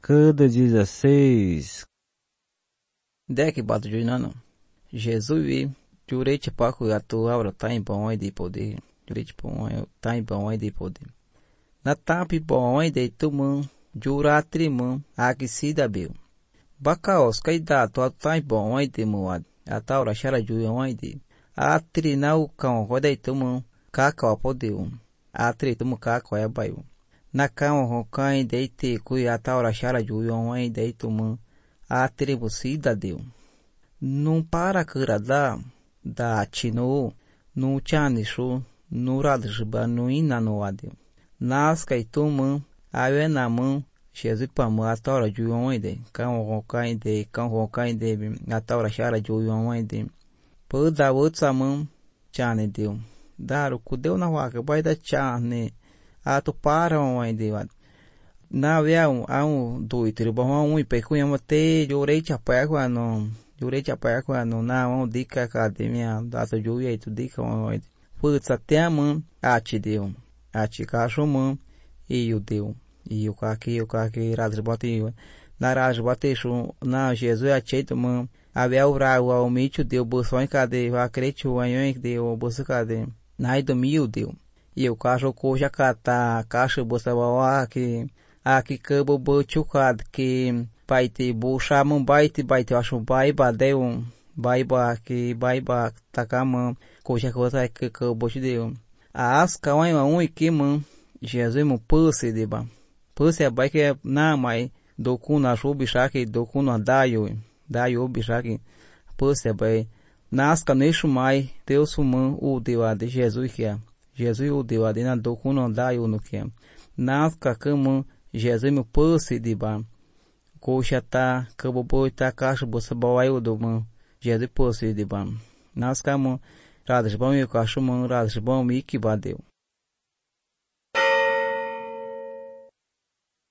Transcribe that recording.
Cada 16. Dek batu juinano. Jesus vi jurete paco atu aura tá em bom de poder. Jurete bom tá em bom de poder. Na tapi bom de tumun jura trimun aqui se da beu. Bacaos caida to tá em bom de muad. A taura chara juion de. A trinau cão roda tumun caca podeu. A tritumu caca é baio. Na cão rocain de te cui a taura chara juion de tumun. A tribo se da deu. Num para curada da tino no chanisho no radjba no inanoade nas kaituman awenamam Jesus pamu a taura juoide cão rocainde a taura chara juoide poda outsamam chane deu daru kudeu na waka vai da chane a to para onde na vião a doitro bom pecunha te jorei chapéu no jurei chapéu no na dica academia da to juia tu dica onde putz até a mão te deu a te cachorro e o deu e o caqui radre bate na radre bate na Jesus a cheito mão havia o rau ao mitio deu bolsões cadê a crete o anho deu bolsa cadê na do mil deu e o cachorro coja cata caixa bolsa boa que aqui cabo bochucado que vai ter bucha mão vai ter acho vai badeu vai que vai takama coisa coisa que bochu deu a asca um que mão Jesus mo pulse de ba pulse vai que na mai do cu na bicha que do cu na daio bicha que pulse vai nasca neixo mai Deus mão o deu a de Jesus que é Jesus o deu a de na do cu na daio no que é nasca como Jesus mo pulse de ba coxa tá cabo boi tá caixa bolsa boa eu do mão Jesus pulse de ba nasca mo radres bom e cachorro radres bom e que badeu